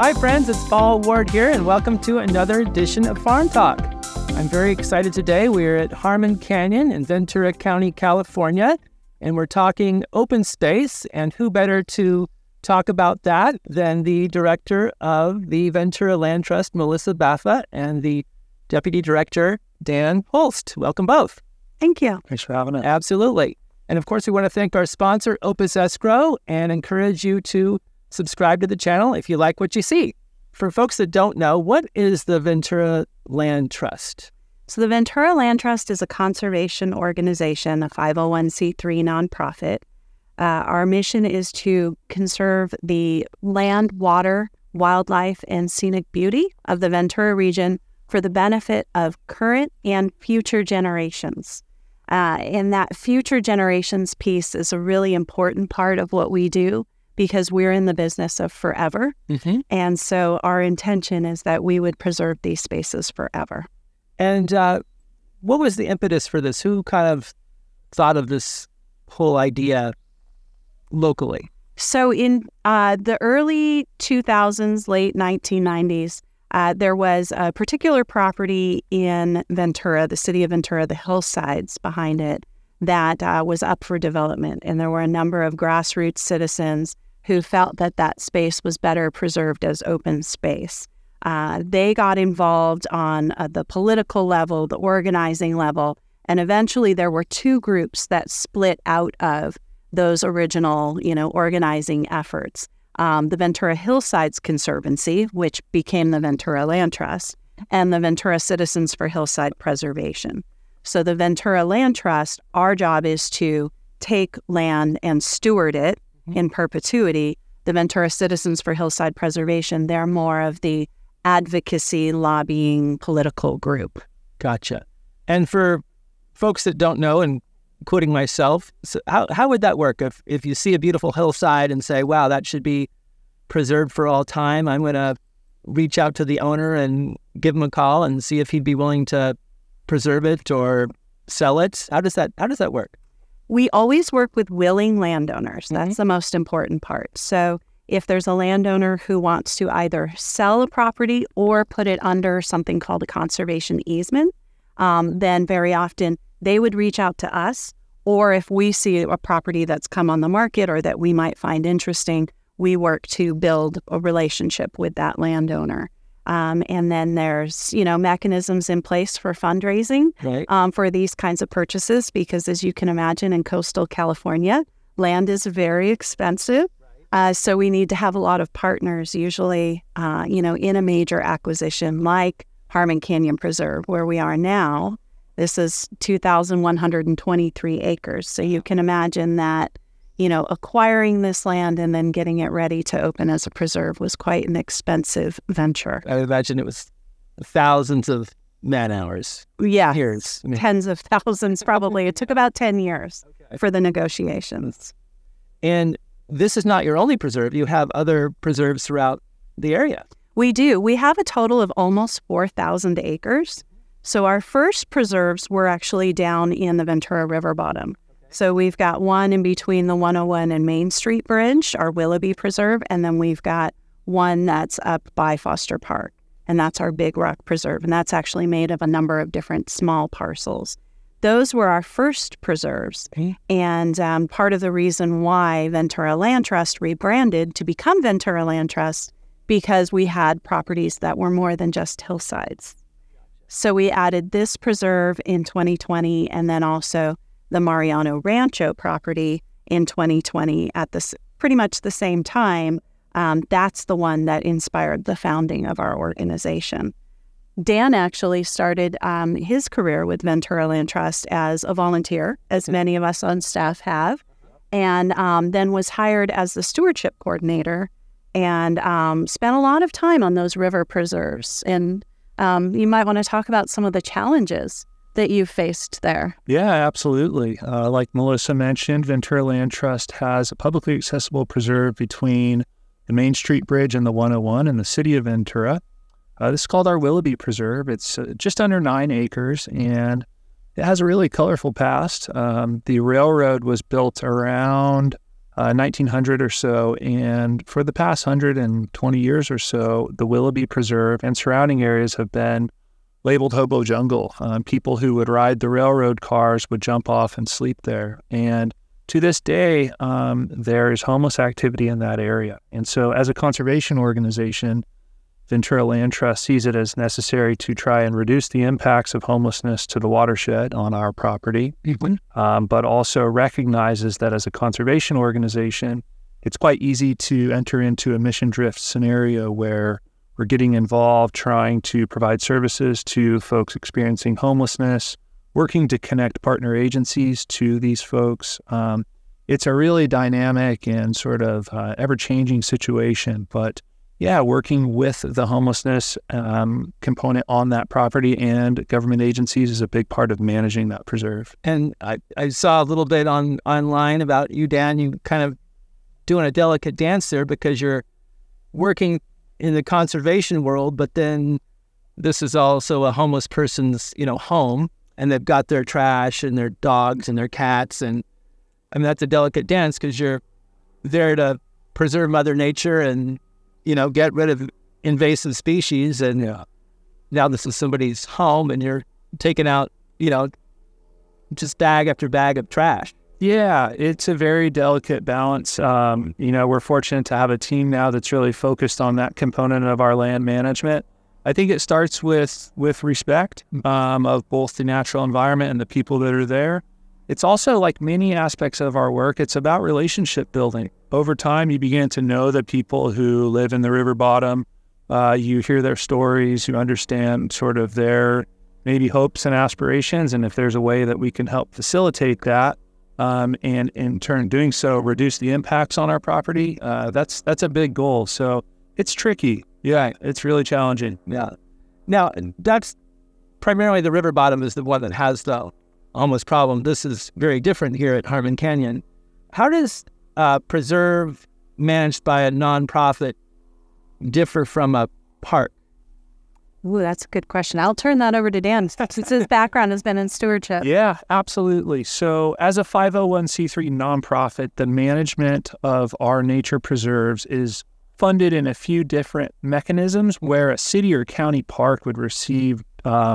Hi friends, it's Paul Ward here and welcome to another edition of Farm Talk. I'm very excited today. We're at Harmon Canyon in Ventura County, California, and we're talking open space, and who better to talk about that than the director of the Ventura Land Trust, Melissa Baffa, and the deputy director, Dan Holst. Welcome both. Thank you. Thanks for having us. Absolutely. And of course, we want to thank our sponsor, Opus Escrow, and encourage you to subscribe to the channel if you like what you see. For folks that don't know, what is the Ventura Land Trust? So the Ventura Land Trust is a conservation organization, a 501c3 nonprofit. Our mission is to conserve the land, water, wildlife, and scenic beauty of the Ventura region for the benefit of current and future generations. And that future generations piece is a really important part of what we do, because we're in the business of forever. Mm-hmm. And so our intention is that we would preserve these spaces forever. And what was the impetus for this? Who kind of thought of this whole idea locally? So in the early 2000s, late 1990s, there was a particular property in Ventura, the city of Ventura, the hillsides behind it, that was up for development. And there were a number of grassroots citizens who felt that that space was better preserved as open space. They got involved on the political level, the organizing level, and eventually there were two groups that split out of those original, organizing efforts. The Ventura Hillsides Conservancy, which became the Ventura Land Trust, and the Ventura Citizens for Hillside Preservation. So the Ventura Land Trust, our job is to take land and steward it in perpetuity. The Ventura Citizens for Hillside Preservation, they're more of the advocacy, lobbying, political group. Gotcha. And for folks that don't know, and including myself, so how would that work? If you see a beautiful hillside and say, wow, that should be preserved for all time, I'm going to reach out to the owner and give him a call and see if he'd be willing to preserve it or sell it. How does that work? We always work with willing landowners. That's the most important part. So if there's a landowner who wants to either sell a property or put it under something called a conservation easement, then very often they would reach out to us. Or if we see a property that's come on the market or that we might find interesting, we work to build a relationship with that landowner. And then there's, mechanisms in place for fundraising for these kinds of purchases, because as you can imagine, in coastal California, land is very expensive. So we need to have a lot of partners, usually, in a major acquisition like Harmon Canyon Preserve, where we are now. This is 2,123 acres. So you can imagine that, acquiring this land and then getting it ready to open as a preserve was quite an expensive venture. I imagine it was thousands of man hours. Yeah, Years. Tens of thousands probably. It took about 10 years for the negotiations. And this is not your only preserve. You have other preserves throughout the area. We do. We have a total of almost 4,000 acres. So our first preserves were actually down in the Ventura River bottom. So we've got one in between the 101 and Main Street Bridge, our Willoughby Preserve, and then we've got one that's up by Foster Park, and that's our Big Rock Preserve, and that's actually made of a number of different small parcels. Those were our first preserves, and part of the reason why Ventura Land Trust rebranded to become Ventura Land Trust, because we had properties that were more than just hillsides. So we added this preserve in 2020, and then also the Mariano Rancho property in 2020 at pretty much the same time. That's the one that inspired the founding of our organization. Dan actually started his career with Ventura Land Trust as a volunteer, as many of us on staff have, and then was hired as the stewardship coordinator and spent a lot of time on those river preserves. And you might want to talk about some of the challenges that you've faced there. Yeah, absolutely. Like Melissa mentioned, Ventura Land Trust has a publicly accessible preserve between the Main Street Bridge and the 101 in the city of Ventura. This is called our Willoughby Preserve. It's just under 9 acres, and it has a really colorful past. The railroad was built around 1900 or so. And for the past 120 years or so, the Willoughby Preserve and surrounding areas have been labeled hobo jungle. People who would ride the railroad cars would jump off and sleep there. And to this day, there is homeless activity in that area. And so as a conservation organization, Ventura Land Trust sees it as necessary to try and reduce the impacts of homelessness to the watershed on our property, but also recognizes that as a conservation organization, it's quite easy to enter into a mission drift scenario where we're getting involved trying to provide services to folks experiencing homelessness, working to connect partner agencies to these folks. It's a really dynamic and sort of ever-changing situation, but yeah, working with the homelessness component on that property and government agencies is a big part of managing that preserve. And I saw a little bit online about you, Dan. You kind of doing a delicate dance there because you're working in the conservation world, but then this is also a homeless person's, home, and they've got their trash and their dogs and their cats. And I mean, that's a delicate dance because you're there to preserve Mother Nature and get rid of invasive species, and now this is somebody's home, and you're taking out, just bag after bag of trash. Yeah, it's a very delicate balance. We're fortunate to have a team now that's really focused on that component of our land management. I think it starts with respect of both the natural environment and the people that are there. It's also, like many aspects of our work, it's about relationship building. Over time, you begin to know the people who live in the river bottom. You hear their stories, you understand sort of their maybe hopes and aspirations, and if there's a way that we can help facilitate that, and in turn doing so, reduce the impacts on our property, that's a big goal. So it's tricky. Yeah, it's really challenging. Yeah. Now, that's primarily the river bottom is the one that has the homeless problem. This is very different here at Harmon Canyon. How does preserve managed by a nonprofit differ from a park? Ooh, that's a good question. I'll turn that over to Dan since his background has been in stewardship. Yeah, absolutely. So as a 501c3 nonprofit, the management of our nature preserves is funded in a few different mechanisms where a city or county park would receive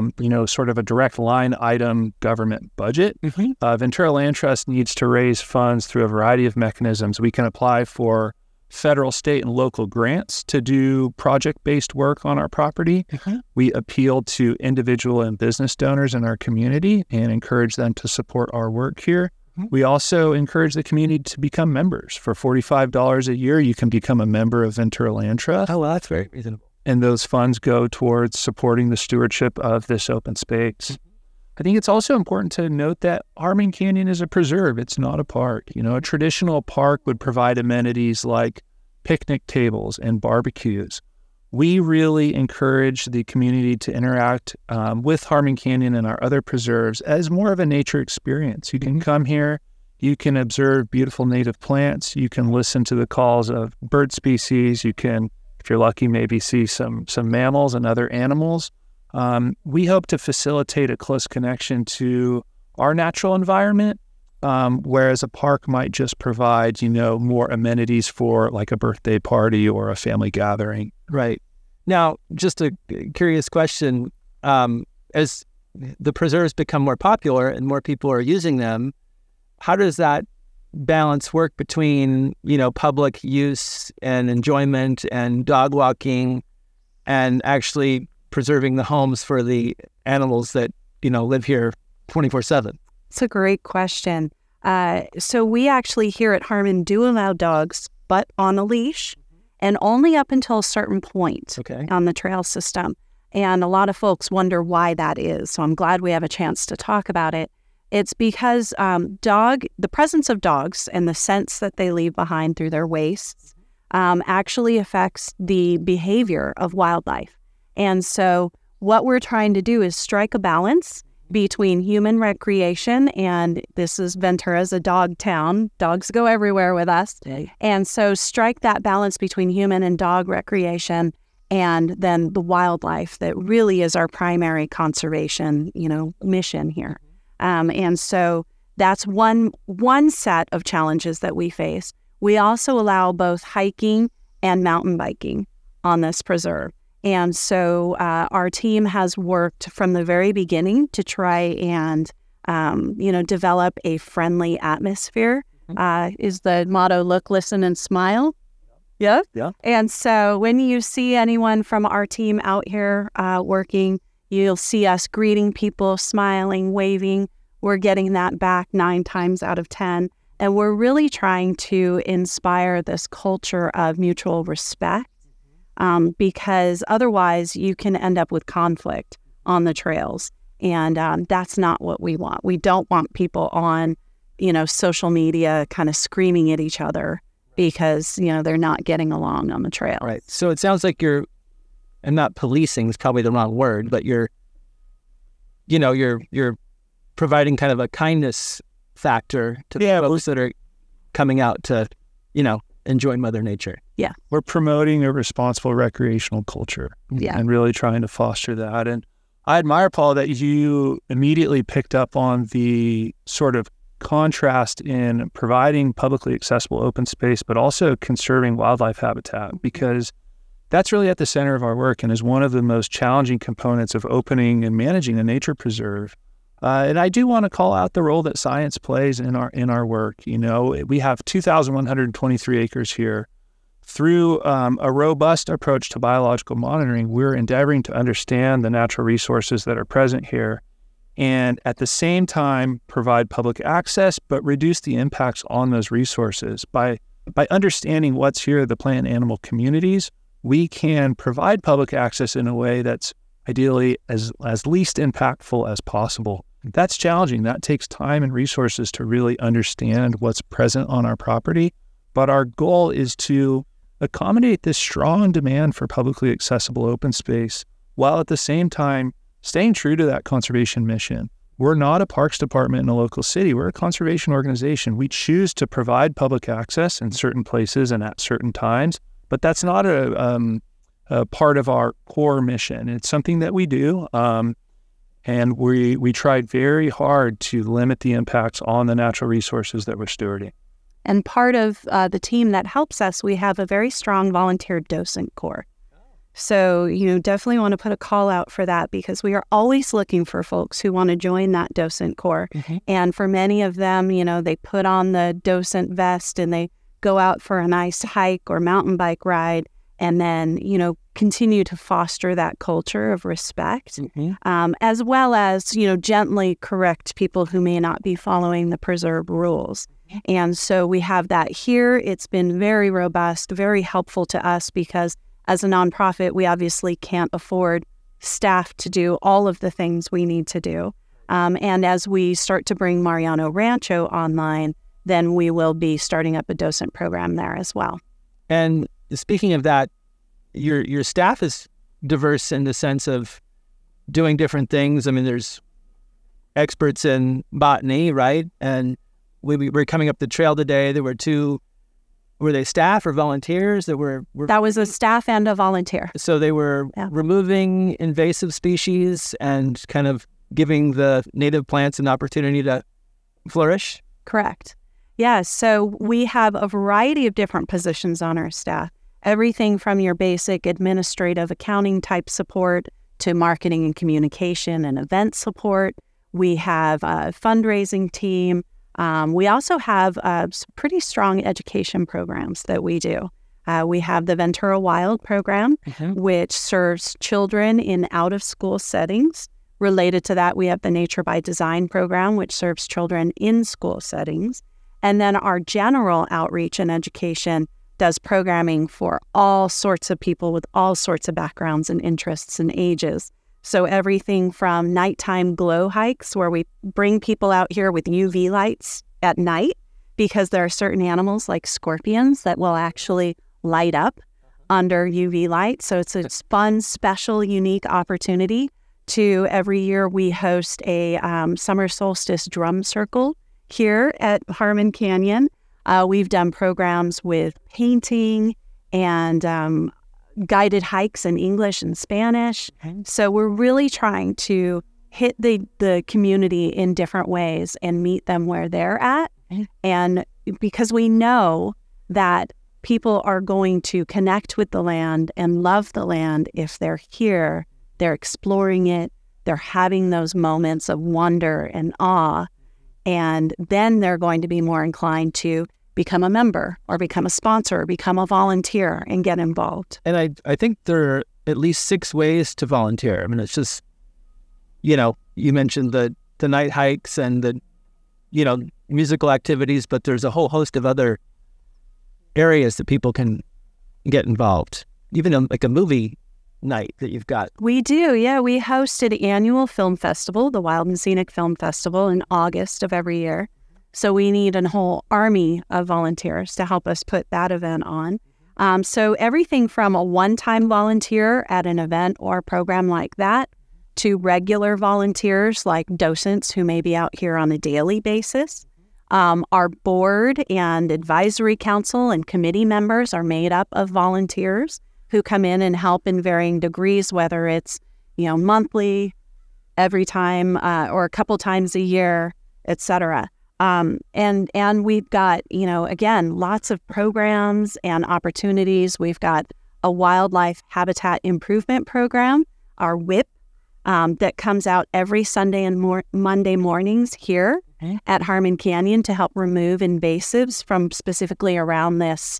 sort of a direct line item government budget. Ventura Land Trust needs to raise funds through a variety of mechanisms. We can apply for federal, state, and local grants to do project-based work on our property. We appeal to individual and business donors in our community and encourage them to support our work here. We also encourage the community to become members. For $45 a year, you can become a member of Ventura Land Trust. Oh, well, that's very reasonable. And those funds go towards supporting the stewardship of this open space. I think it's also important to note that Harmon Canyon is a preserve. It's not a park. A traditional park would provide amenities like picnic tables and barbecues. We really encourage the community to interact with Harmon Canyon and our other preserves as more of a nature experience. You can come here, you can observe beautiful native plants, you can listen to the calls of bird species, you can, if you're lucky, maybe see some mammals and other animals. We hope to facilitate a close connection to our natural environment, whereas a park might just provide, more amenities for like a birthday party or a family gathering. Right. Now, just a curious question, as the preserves become more popular and more people are using them, how does that balance work between, public use and enjoyment and dog walking and actually preserving the homes for the animals that, live here 24/7? It's a great question. So we actually here at Harmon do allow dogs, but on a leash and only up until a certain point on the trail system. And a lot of folks wonder why that is. So I'm glad we have a chance to talk about it. It's because the presence of dogs and the scents that they leave behind through their wastes actually affects the behavior of wildlife. And so what we're trying to do is strike a balance between human recreation, and this is Ventura's a dog town. Dogs go everywhere with us. And so strike that balance between human and dog recreation and then the wildlife that really is our primary conservation, mission here. And so that's one set of challenges that we face. we also allow both hiking and mountain biking on this preserve. And so our team has worked from the very beginning to try and, develop a friendly atmosphere. Is the motto, look, listen, and smile. Yeah. And so when you see anyone from our team out here working, you'll see us greeting people, smiling, waving. We're getting that back 9 times out of 10. And we're really trying to inspire this culture of mutual respect, because otherwise you can end up with conflict on the trails. And that's not what we want. We don't want people on, social media kind of screaming at each other because, they're not getting along on the trail. Right. So it sounds like and not policing is probably the wrong word, but you're providing kind of a kindness factor to the folks that are coming out to, enjoy Mother Nature. Yeah. We're promoting a responsible recreational culture and really trying to foster that. And I admire, Paul, that you immediately picked up on the sort of contrast in providing publicly accessible open space, but also conserving wildlife habitat, because that's really at the center of our work and is one of the most challenging components of opening and managing a nature preserve. And I do want to call out the role that science plays in our work. We have 2,123 acres here. Through a robust approach to biological monitoring, we're endeavoring to understand the natural resources that are present here and at the same time provide public access, but reduce the impacts on those resources. By understanding what's here, the plant and animal communities, we can provide public access in a way that's ideally as least impactful as possible. That's challenging. That takes time and resources to really understand what's present on our property. But our goal is to accommodate this strong demand for publicly accessible open space while at the same time staying true to that conservation mission. We're not a parks department in a local city. We're a conservation organization. We choose to provide public access in certain places and at certain times, but that's not a part of our core mission. It's something that we do, and we tried very hard to limit the impacts on the natural resources that we're stewarding. And part of the team that helps us, we have a very strong volunteer docent corps. So, definitely want to put a call out for that, because we are always looking for folks who want to join that docent corps. Mm-hmm. And for many of them, they put on the docent vest and they go out for a nice hike or mountain bike ride, and then, continue to foster that culture of respect, mm-hmm. As well as, gently correct people who may not be following the preserve rules. And so we have that here. It's been very robust, very helpful to us, because as a nonprofit, we obviously can't afford staff to do all of the things we need to do. And as we start to bring Mariano Rancho online, then we will be starting up a docent program there as well. And speaking of that, your staff is diverse in the sense of doing different things. I mean, there's experts in botany, right? And we were coming up the trail today. There were two. Were they staff or volunteers that were? That was a staff and a volunteer. So they were removing invasive species and kind of giving the native plants an opportunity to flourish? Correct. Yeah, so we have a variety of different positions on our staff. Everything from your basic administrative accounting type support to marketing and communication and event support. We have a fundraising team. We also have pretty strong education programs that we do. We have the Ventura Wild program, mm-hmm. which serves children in out-of-school settings. Related to that, we have the Nature by Design program, which serves children in school settings. And then our general outreach and education does programming for all sorts of people with all sorts of backgrounds and interests and ages. So everything from nighttime glow hikes, where we bring people out here with UV lights at night, because there are certain animals like scorpions that will actually light up under UV light. So it's a fun, special, unique opportunity to every year we host a summer solstice drum circle here at Harmon Canyon. We've done programs with painting and guided hikes in English and Spanish. Okay. So we're really trying to hit the community in different ways and meet them where they're at. Okay. And because we know that people are going to connect with the land and love the land if they're here, they're exploring it, they're having those moments of wonder and awe, and then they're going to be more inclined to become a member or become a sponsor or become a volunteer and get involved. And I think there are at least 6 ways to volunteer. I mean, it's just, you mentioned the night hikes and the, musical activities, but there's a whole host of other areas that people can get involved. Even like a movie night that you've got. We do, yeah. We host an annual film festival, the Wild and Scenic Film Festival, in August of every year. So we need a whole army of volunteers to help us put that event on. So everything from a one-time volunteer at an event or a program like that to regular volunteers like docents who may be out here on a daily basis. Our board and advisory council and committee members are made up of volunteers who come in and help in varying degrees, whether it's, monthly, every time, or a couple times a year, et cetera. And we've got, again, lots of programs and opportunities. We've got a wildlife habitat improvement program, our WIP, that comes out every Sunday and Monday mornings here at Harmon Canyon to help remove invasives from specifically around this,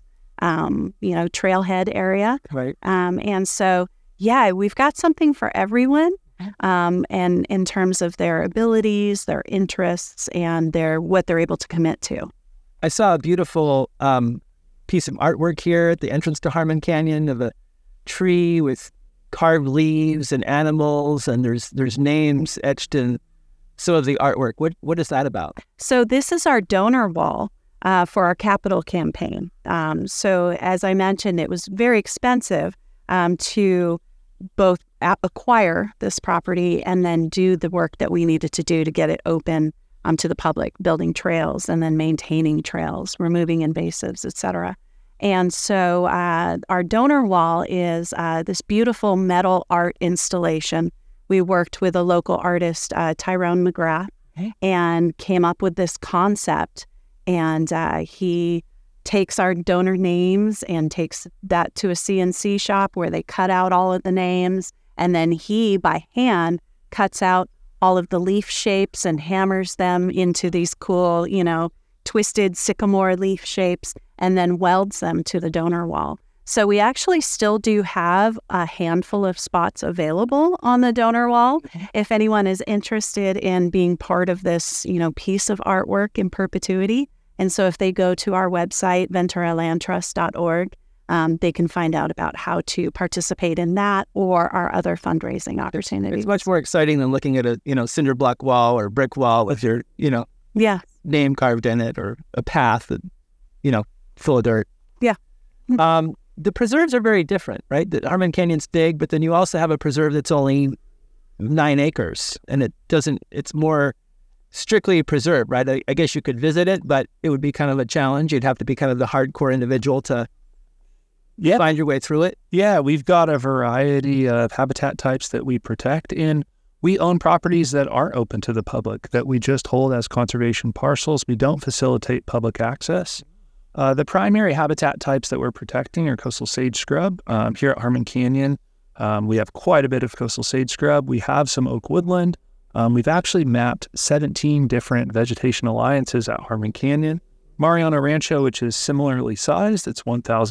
trailhead area. Right. And so, yeah, we've got something for everyone. And in terms of their abilities, their interests, and what they're able to commit to. I saw a beautiful piece of artwork here at the entrance to Harmon Canyon of a tree with carved leaves and animals, and there's names etched in some of the artwork. What is that about? So this is our donor wall for our capital campaign. So as I mentioned, it was very expensive to both acquire this property and then do the work that we needed to do to get it open to the public, building trails and then maintaining trails, removing invasives, et cetera. And so our donor wall is this beautiful metal art installation. We worked with a local artist, Tyrone McGrath, and came up with this concept. And he takes our donor names and takes that to a CNC shop where they cut out all of the names. And then he, by hand, cuts out all of the leaf shapes and hammers them into these cool, twisted sycamore leaf shapes, and then welds them to the donor wall. So we actually still do have a handful of spots available on the donor wall. If anyone is interested in being part of this, piece of artwork in perpetuity. And so if they go to our website, venturalandtrust.org, they can find out about how to participate in that or our other fundraising opportunities. It's much more exciting than looking at a, cinder block wall or brick wall with your, name carved in it, or a path that, full of dirt. Yeah. The preserves are very different, right? The Harmon Canyon's big, but then you also have a preserve that's only 9 acres, and it's more strictly preserved, right? I guess you could visit it, but it would be kind of a challenge. You'd have to be kind of the hardcore individual to find your way through it. Yeah, we've got a variety of habitat types that we protect, and we own properties that aren't open to the public that we just hold as conservation parcels. We don't facilitate public access. The primary habitat types that we're protecting are coastal sage scrub. Here at Harmon Canyon, we have quite a bit of coastal sage scrub. We have some oak woodland. We've actually mapped 17 different vegetation alliances at Harmon Canyon. Mariana Rancho, which is similarly sized, it's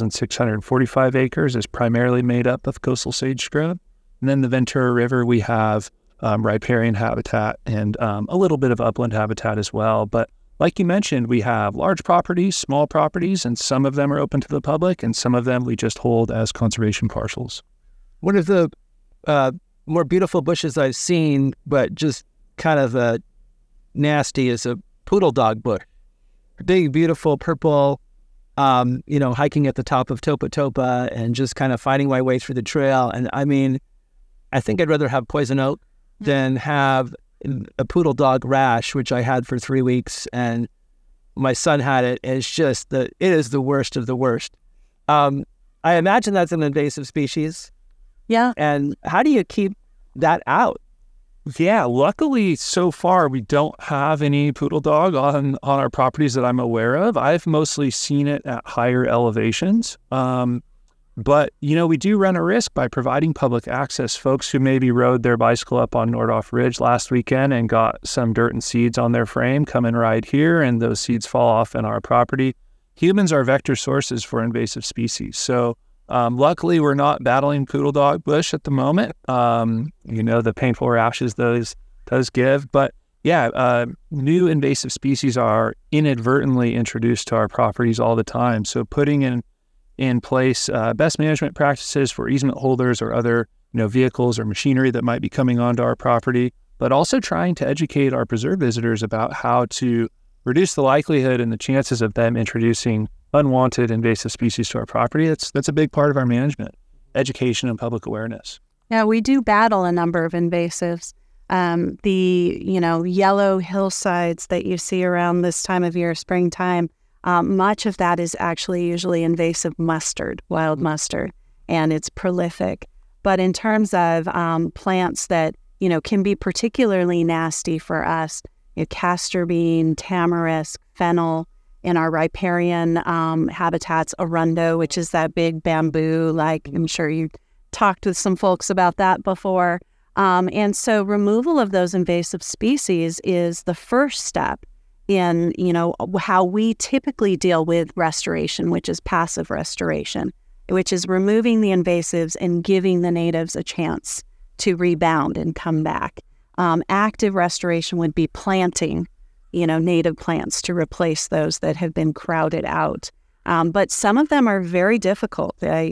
1,645 acres, is primarily made up of coastal sage scrub. And then the Ventura River, we have riparian habitat and a little bit of upland habitat as well. But like you mentioned, we have large properties, small properties, and some of them are open to the public, and some of them we just hold as conservation parcels. One of the more beautiful bushes I've seen, but just kind of nasty, is a poodle dog bush. Big, beautiful purple, hiking at the top of Topa Topa and just kind of finding my way through the trail. And I mean, I think I'd rather have poison oak than have a poodle dog rash, which I had for 3 weeks, and my son had it. And it's just it is the worst of the worst. I imagine that's an invasive species. Yeah. And how do you keep that out? Yeah, luckily so far we don't have any poodle dog on our properties that I'm aware of. I've mostly seen it at higher elevations. But, we do run a risk by providing public access. Folks who maybe rode their bicycle up on Nordhoff Ridge last weekend and got some dirt and seeds on their frame come and ride here, and those seeds fall off in our property. Humans are vector sources for invasive species. So luckily, we're not battling poodle dog bush at the moment. The painful rashes those does give. But yeah, new invasive species are inadvertently introduced to our properties all the time. So putting in place best management practices for easement holders or other vehicles or machinery that might be coming onto our property, but also trying to educate our preserve visitors about how to reduce the likelihood and the chances of them introducing unwanted invasive species to our property. That's a big part of our management, education and public awareness. Yeah, we do battle a number of invasives. The yellow hillsides that you see around this time of year, springtime, much of that is actually usually invasive mustard, wild mustard, and it's prolific. But in terms of plants that can be particularly nasty for us, castor bean, tamarisk, fennel. In our riparian habitats, arundo, which is that big bamboo, like I'm sure you talked with some folks about that before. And so removal of those invasive species is the first step in, how we typically deal with restoration, which is passive restoration, which is removing the invasives and giving the natives a chance to rebound and come back. Active restoration would be planting native plants to replace those that have been crowded out. But some of them are very difficult.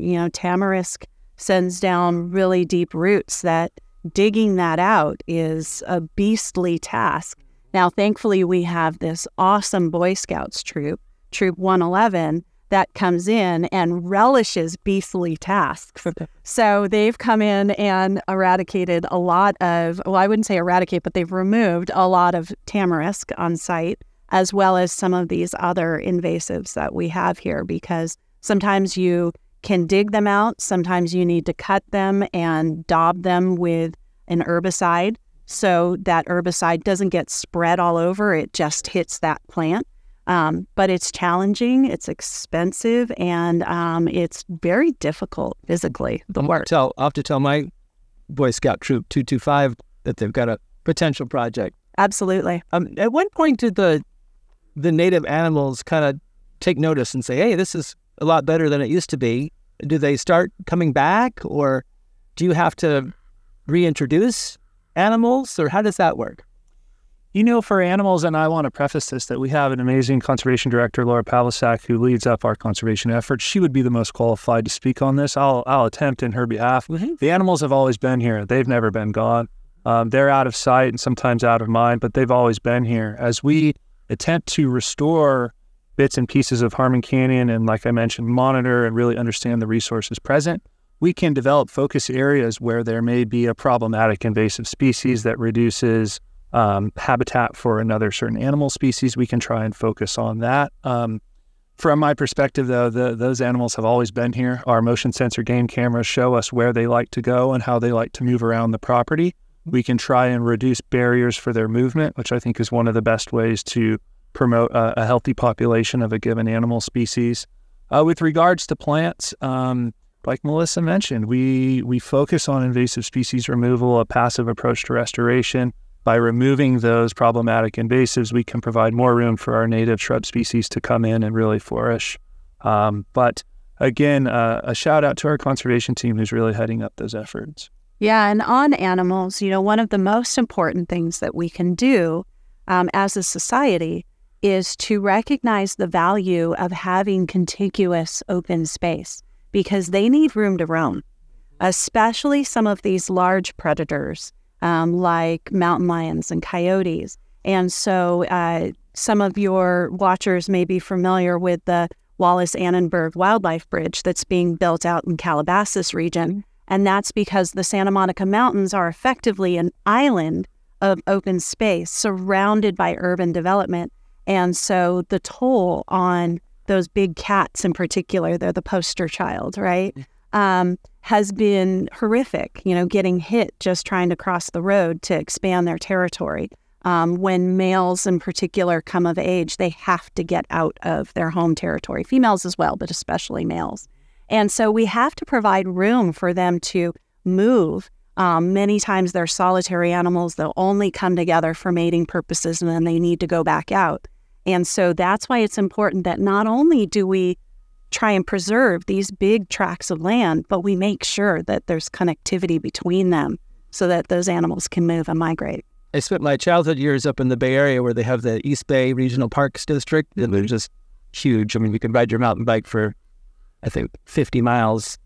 Tamarisk sends down really deep roots that digging that out is a beastly task. Now, thankfully, we have this awesome Boy Scouts troop, Troop 111, that comes in and relishes beastly tasks. So they've come in and eradicated a lot of, well, I wouldn't say eradicate, but they've removed a lot of tamarisk on site, as well as some of these other invasives that we have here, because sometimes you can dig them out, sometimes you need to cut them and daub them with an herbicide so that herbicide doesn't get spread all over, it just hits that plant. But it's challenging, it's expensive, and it's very difficult physically, the work. I'll have to tell my Boy Scout Troop 225 that they've got a potential project. Absolutely. At what point did the native animals kind of take notice and say, hey, this is a lot better than it used to be? Do they start coming back, or do you have to reintroduce animals, or how does that work? For animals, and I want to preface this, that we have an amazing conservation director, Laura Pavlicek, who leads up our conservation efforts. She would be the most qualified to speak on this. I'll attempt in her behalf. Mm-hmm. The animals have always been here. They've never been gone. They're out of sight and sometimes out of mind, but they've always been here. As we attempt to restore bits and pieces of Harmon Canyon and, like I mentioned, monitor and really understand the resources present, we can develop focus areas where there may be a problematic invasive species that reduces habitat for another certain animal species. We can try and focus on that. From my perspective, though, those animals have always been here. Our motion sensor game cameras show us where they like to go and how they like to move around the property. We can try and reduce barriers for their movement, which I think is one of the best ways to promote a healthy population of a given animal species. With regards to plants, like Melissa mentioned, we focus on invasive species removal, a passive approach to restoration. By removing those problematic invasives, we can provide more room for our native shrub species to come in and really flourish. But again, a shout out to our conservation team who's really heading up those efforts. Yeah, and on animals, one of the most important things that we can do as a society is to recognize the value of having contiguous open space, because they need room to roam, especially some of these large predators like mountain lions and coyotes. And so some of your watchers may be familiar with the Wallace-Annenberg Wildlife Bridge that's being built out in Calabasas region. And that's because the Santa Monica Mountains are effectively an island of open space surrounded by urban development. And so the toll on those big cats in particular, they're the poster child, right? has been horrific, getting hit just trying to cross the road to expand their territory. When males in particular come of age, they have to get out of their home territory, females as well, but especially males. And so we have to provide room for them to move. Many times they're solitary animals. They'll only come together for mating purposes, and then they need to go back out. And so that's why it's important that not only do we try and preserve these big tracts of land, but we make sure that there's connectivity between them so that those animals can move and migrate. I spent my childhood years up in the Bay Area where they have the East Bay Regional Parks District, and they're just huge. I mean, you can ride your mountain bike for, I think, 50 miles.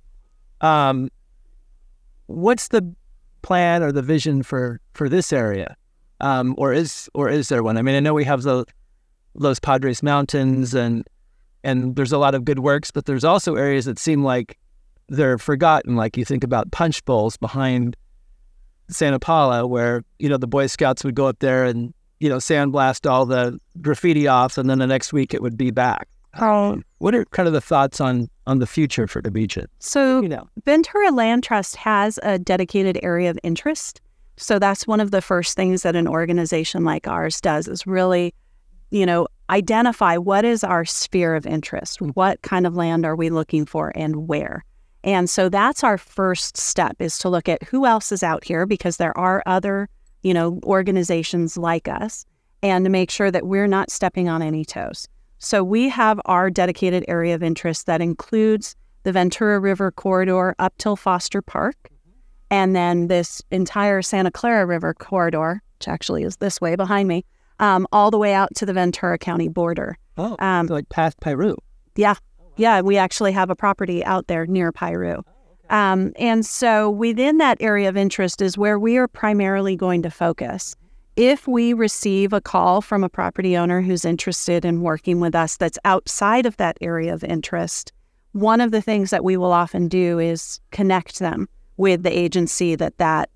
What's the plan or the vision for this area? Or is there one? I mean, I know we have the Los Padres Mountains and there's a lot of good works, but there's also areas that seem like they're forgotten. Like you think about punch bowls behind Santa Paula, where, the Boy Scouts would go up there and, sandblast all the graffiti off, and then the next week it would be back. What are kind of the thoughts on the future for the beach? So Ventura Land Trust has a dedicated area of interest. So that's one of the first things that an organization like ours does is really, identify what is our sphere of interest. What kind of land are we looking for and where? And so that's our first step, is to look at who else is out here, because there are other, organizations like us, and to make sure that we're not stepping on any toes. So we have our dedicated area of interest that includes the Ventura River corridor up till Foster Park, and then this entire Santa Clara River corridor, which actually is this way behind me, all the way out to the Ventura County border. So like past Piru. Yeah. Yeah, we actually have a property out there near Piru. And so within that area of interest is where we are primarily going to focus. If we receive a call from a property owner who's interested in working with us that's outside of that area of interest, one of the things that we will often do is connect them with the agency that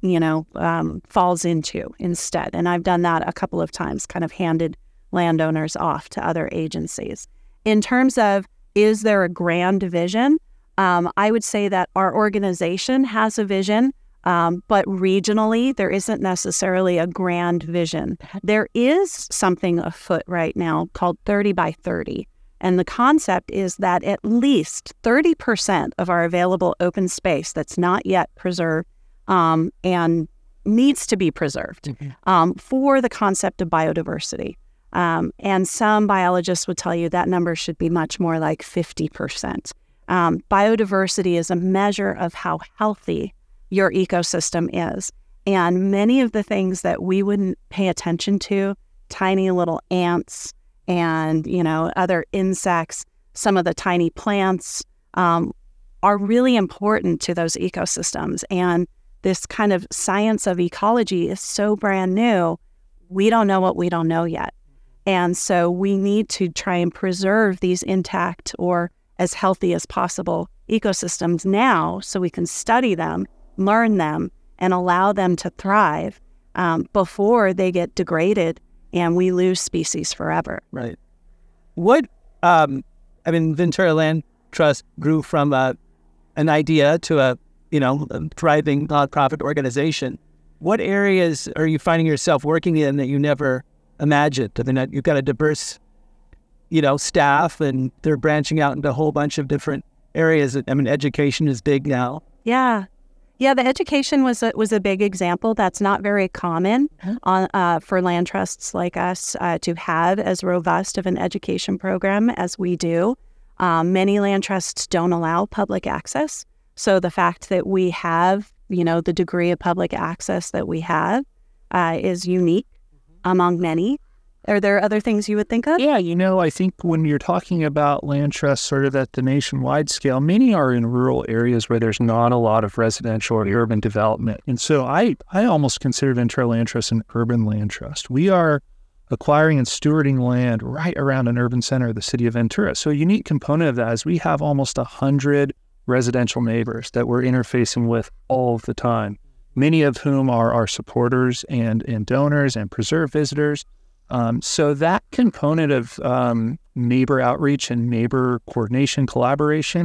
falls into instead. And I've done that a couple of times, kind of handed landowners off to other agencies. In terms of, is there a grand vision? I would say that our organization has a vision, but regionally, there isn't necessarily a grand vision. There is something afoot right now called 30 by 30. And the concept is that at least 30% of our available open space that's not yet preserved and needs to be preserved for the concept of biodiversity. And some biologists would tell you that number should be much more like 50%. Biodiversity is a measure of how healthy your ecosystem is. And many of the things that we wouldn't pay attention to, tiny little ants and, other insects, some of the tiny plants, are really important to those ecosystems. And this kind of science of ecology is so brand new, we don't know what we don't know yet. And so we need to try and preserve these intact or as healthy as possible ecosystems now so we can study them, learn them, and allow them to thrive before they get degraded and we lose species forever. Right. Ventura Land Trust grew from an idea to a thriving nonprofit organization. What areas are you finding yourself working in that you never imagined? I mean, you've got a diverse, staff, and they're branching out into a whole bunch of different areas. I mean, education is big now. Yeah. Yeah, the education was a big example. That's not very common for land trusts like us to have as robust of an education program as we do. Many land trusts don't allow public access. So the fact that we have, the degree of public access that we have is unique among many. Are there other things you would think of? Yeah, I think when you're talking about land trusts sort of at the nationwide scale, many are in rural areas where there's not a lot of residential or urban development. And so I almost consider Ventura Land Trust an urban land trust. We are acquiring and stewarding land right around an urban center of the city of Ventura. So a unique component of that is we have almost 100 residential neighbors that we're interfacing with all of the time, many of whom are our supporters and donors and preserve visitors. So that component of neighbor outreach and neighbor coordination, collaboration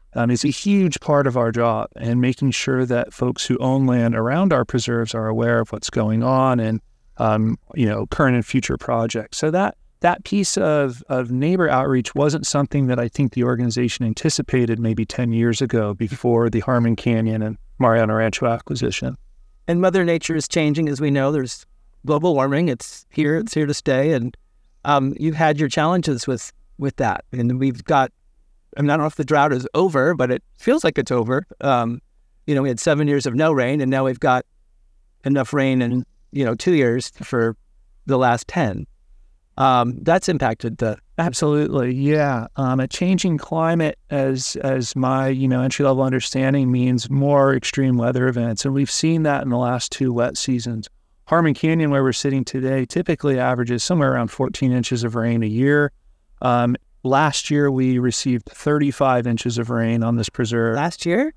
is a huge part of our job, and making sure that folks who own land around our preserves are aware of what's going on and current and future projects. So that piece of neighbor outreach wasn't something that I think the organization anticipated maybe 10 years ago before the Harmon Canyon and Mariana Rancho acquisition. And Mother Nature is changing, as we know. There's global warming. It's here to stay. And you've had your challenges with that. And we've got, I don't know if the drought is over, but it feels like it's over. We had 7 years of no rain, and now we've got enough rain in, 2 years for the last 10. That's impacted Absolutely, yeah. A changing climate, as my entry-level understanding, means more extreme weather events, and we've seen that in the last 2 wet seasons. Harmon Canyon, where we're sitting today, typically averages somewhere around 14 inches of rain a year. Last year, we received 35 inches of rain on this preserve. Last year?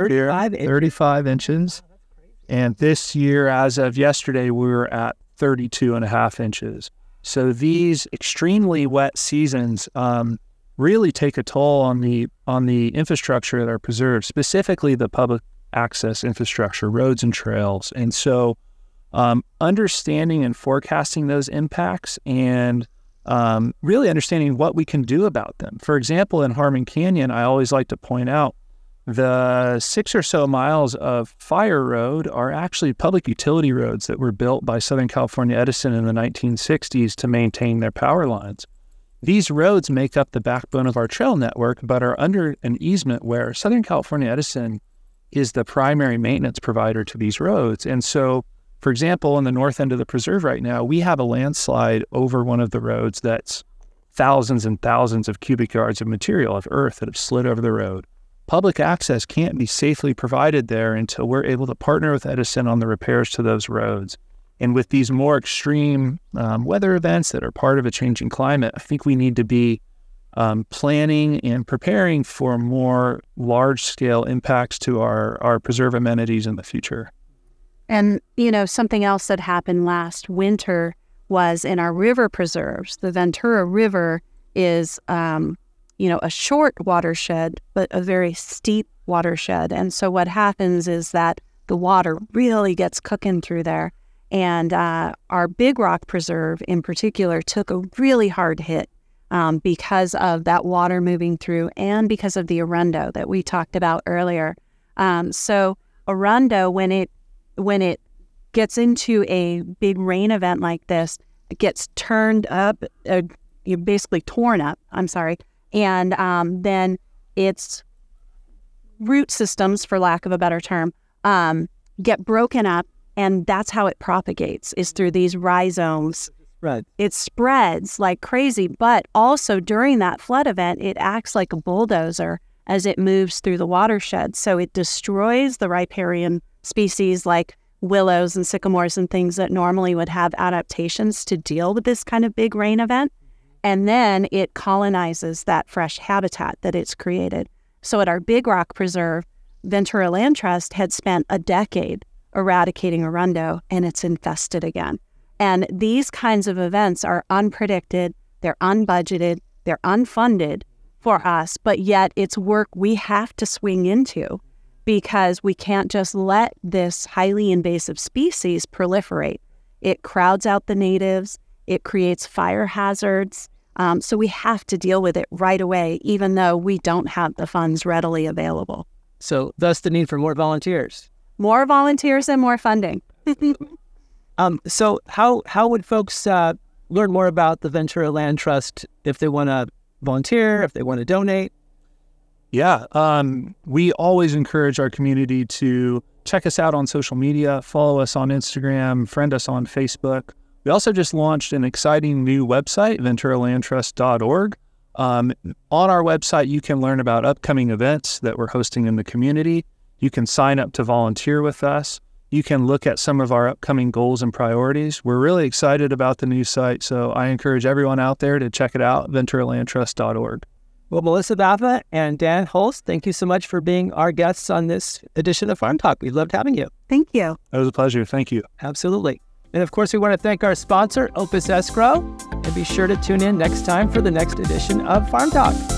35 inches. And this year, as of yesterday, we were at 32.5 inches. So these extremely wet seasons really take a toll on the infrastructure at our preserve, specifically the public access infrastructure, roads and trails. And so understanding and forecasting those impacts and really understanding what we can do about them. For example, in Harmon Canyon, I always like to point out the 6 or so miles of Fire Road are actually public utility roads that were built by Southern California Edison in the 1960s to maintain their power lines. These roads make up the backbone of our trail network, but are under an easement where Southern California Edison is the primary maintenance provider to these roads. And so, for example, in the north end of the preserve right now, we have a landslide over one of the roads that's thousands and thousands of cubic yards of material, of earth that have slid over the road. Public access can't be safely provided there until we're able to partner with Edison on the repairs to those roads. And with these more extreme weather events that are part of a changing climate, I think we need to be planning and preparing for more large-scale impacts to our preserve amenities in the future. And, something else that happened last winter was in our river preserves. The Ventura River is a short watershed, but a very steep watershed. And so what happens is that the water really gets cooking through there. And our Big Rock Preserve in particular took a really hard hit because of that water moving through and because of the Arundo that we talked about earlier. So Arundo, when it gets into a big rain event like this, it gets turned up, you're basically torn up, and then its root systems, for lack of a better term, get broken up, and that's how it propagates, is through these rhizomes. Right. It spreads like crazy, but also during that flood event, it acts like a bulldozer as it moves through the watershed. So it destroys the riparian species like willows and sycamores and things that normally would have adaptations to deal with this kind of big rain event. And then it colonizes that fresh habitat that it's created. So at our Big Rock Preserve, Ventura Land Trust had spent a decade eradicating Arundo, and it's infested again. And these kinds of events are unpredicted, they're unbudgeted, they're unfunded for us, but yet it's work we have to swing into because we can't just let this highly invasive species proliferate. It crowds out the natives, it creates fire hazards, so we have to deal with it right away, even though we don't have the funds readily available. So thus the need for more volunteers. More volunteers and more funding. So how would folks learn more about the Ventura Land Trust if they want to volunteer, if they want to donate? Yeah, we always encourage our community to check us out on social media, follow us on Instagram, friend us on Facebook. We also just launched an exciting new website, venturalandtrust.org. On our website, you can learn about upcoming events that we're hosting in the community. You can sign up to volunteer with us. You can look at some of our upcoming goals and priorities. We're really excited about the new site, so I encourage everyone out there to check it out, venturalandtrust.org. Well, Melissa Baffa and Dan Holst, thank you so much for being our guests on this edition of Farm Talk. We loved having you. Thank you. It was a pleasure. Thank you. Absolutely. And of course, we want to thank our sponsor, Opus Escrow, and be sure to tune in next time for the next edition of Farm Talk.